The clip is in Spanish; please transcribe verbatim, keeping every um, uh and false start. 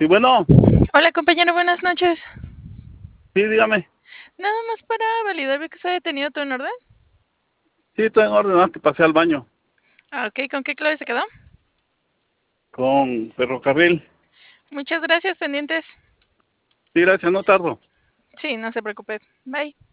Sí, bueno, Hola compañero, buenas noches. sí, dígame. Nada más para validar que se ha detenido todo en orden. Sí, estoy en orden, nada más que pasé al baño Ah, ok, ¿con qué clave se quedó? con ferrocarril. Muchas gracias, pendientes. Sí, gracias, no tardo. Sí, no se preocupe. Bye.